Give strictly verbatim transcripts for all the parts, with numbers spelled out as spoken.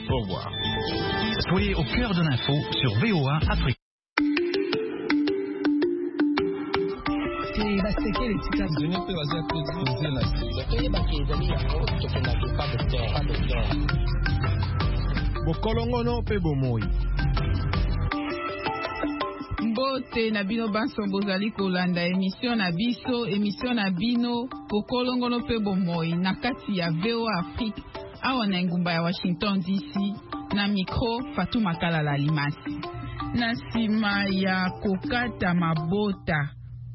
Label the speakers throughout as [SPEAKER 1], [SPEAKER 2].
[SPEAKER 1] Au revoir. Soyez au cœur de l'info sur V O A Afrique.
[SPEAKER 2] Bokolongono pe bomoi.
[SPEAKER 3] Mbote na bino banso bozali kolanda émission na biso émission na bino Bokolongono pe bomoi na kati ya V O A Afrique awa na ngumba ya Washington D C na micro Fatou Makalala Limasi. Na sima ya kokata mabota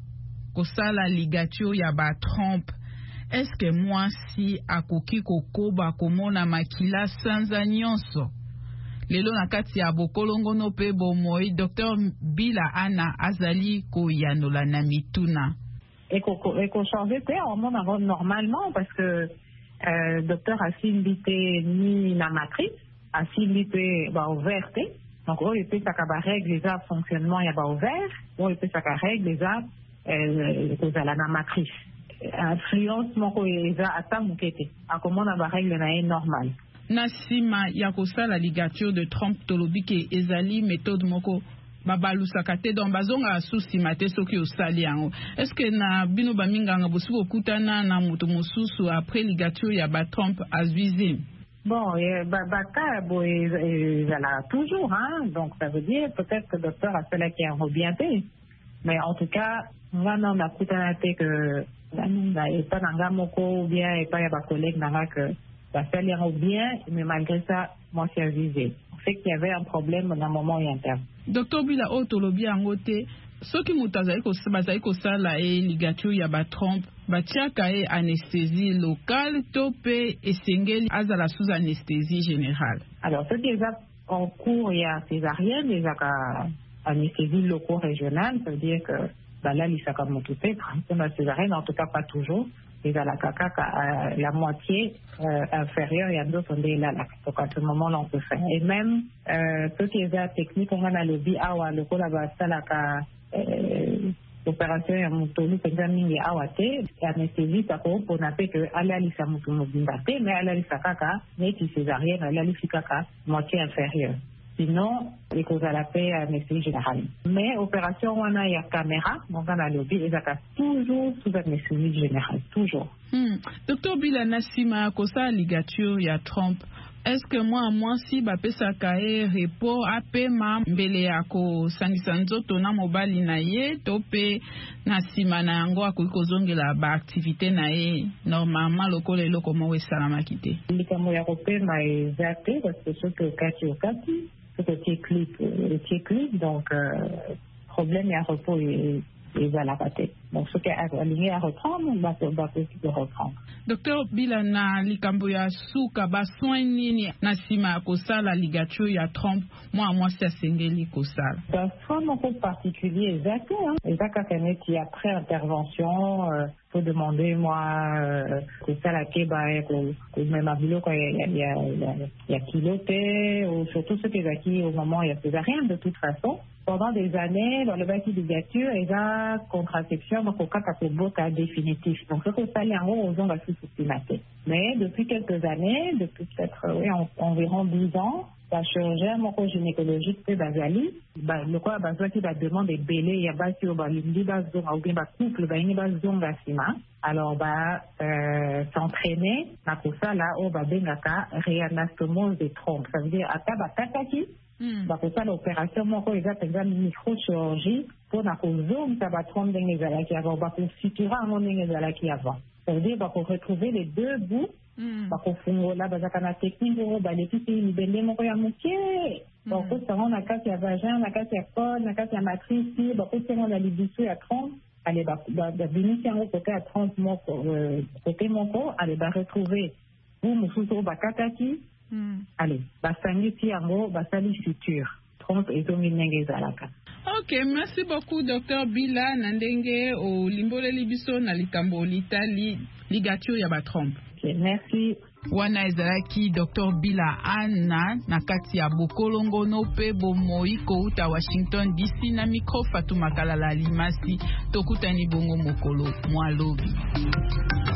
[SPEAKER 3] kosala ligature ya ba Trump, est-ce que moi si akoki kokoba komona makila sanza nyonso? Lelo na kati ya Bokolongono pe bomoi Docteur Bila Ana azali ko yanola na mituna.
[SPEAKER 4] Eko eko changer pe on monte normalement parce que euh, docteur a simbilité ni la matrice a simbilité ba ouverte. Donc on peut ça ka règle les a fonctionnement ya ba ouvert, on peut ça ka règle les a euh cause la matrice. Influence moko eza ata mukete. Akomona ba règle na normal.
[SPEAKER 3] Na sima ya kosala ligature de Trump tolobi ke ezali méthode moko babalusaka te donc bazonga susima te soki osali yango. Est-ce que na bino baminganga bosi kokutana na moto mosusu après ligature ya ba Trump azwizi?
[SPEAKER 4] Bon, baka bo ezala toujours hein, donc ça veut dire peut-être que le docteur a fait la qui a bien fait, mais en tout cas moi non na kutana te que na eta nanga moko ou bien et pas ya ba collègue nanga que ça fait bien, mais malgré ça, moi, c'est avisé. On sait qu'il y avait un problème dans un moment interne.
[SPEAKER 3] Docteur Bila Otolobi Angote, ce qui m'a dit que ça, la ligature ya ba Trump, ba tiaka e anesthésie locale, topé et singeli azala sous anesthésie générale.
[SPEAKER 4] Alors, ce qui est en cours, il y a césarienne, il y a anesthésie loco-régionale, ça veut dire que bah, là, il s'est comme tout fait, la césarienne, en tout cas pas toujours. Et à la caca, la moitié euh, inférieure, il y a d'autres on est là, là. Donc à ce moment-là, on peut faire. Et même euh, ce qui est la technique, on a le bi awa, le coup là-bas, ça la opération ya mutolu penza mingi awa te, anesthésie ça ko pour nape que alali sa mutu mobimba te, mais alali sa kaka, mais qui césarienne, alali fi kaka moitié inférieure. Sinon, il cause à la paix anesthésie générale. Mais opération on a ya caméra, donc on a le bi et ça toujours sous anesthésie générale, toujours.
[SPEAKER 3] Hmm. Docteur Bila Nassima, kosa ligature ya Trump. Est-ce que moi, moi, si ba pesa kae report apema mbele yako sangisa nzoto na mobali na ye tope na sima na yango akoki kozongela ba activité na ye normalement lokola eloko mo esala kite.
[SPEAKER 4] Likambo ya kopema ezate parce que ce que kati okati ce que tu clip tu clip donc euh, problème ya repos et et voilà pas tête. Donc ce qui est aligné à reprendre, on va peut reprendre.
[SPEAKER 3] Docteur Bilana likambo ya suka ba soin nini na sima kosala ligature ya Trump moi moi c'est sengeli kosala.
[SPEAKER 4] Un soin un peu particulier exact hein. Exact quand qui après intervention euh, faut demander moi euh, que ça la keba que même abilo quand il y a il y a il y a kiloté ou surtout ce qui est acquis au moment il y a plus rien de toute façon. Pendant des années, dans le bâti de ligature, il y a contraception, donc au cas où définitif. Donc, ce que ça y est en haut, aux gens va se systématiser. Mais depuis quelques années, depuis peut-être oui, en, environ dix ans, la chirurgien gynécologique c'est basali, bah, le quoi besoin qui va demander belé, il y a pas sur bah l'indi bas zone ou bien bah couple bah une bas zone gasima. Alors bah euh, s'entraîner, na pour ça là au bah bengaka réanastomose des trompes. Ça veut dire à taba tataki. Mm. Bah, pour ça, l'opération, moi, quand ils appellent ça microchirurgie, pour la zoom, ça va tromper dans les alaki avant, bah, pour suturer un moment dans les alaki avant. Ça veut dire, bah, pour retrouver les deux bouts, mm. bah, pour faire là, bah, ça, la technique, bah, les petits, ils bendent, mon coya moutier. Donc, pour ça, on a cassé à vagin, on a cassé à col, on a cassé à matrice, bah, pour ça, on a les dessous à trente. Allez, bah, bah, bah, bénéficier en côté à trente mois, euh, côté mon corps, allez, bah, retrouver, ou, moussoutro, bah, kataki. Mm. Allez, basangi tiango, basali futur. Trompe et dominenge zalaka.
[SPEAKER 3] Ok, merci beaucoup, docteur Bila Nandenge, au limbole libiso na likambo litali ligature ya ba Trump.
[SPEAKER 4] Ok, merci.
[SPEAKER 3] Wana ezalaki docteur Bila Ana na kati ya Bokolongono pe bomoi kouta Washington D C na micro Fatou Makalala Limasi tokutani bongo mokolo mwalobi.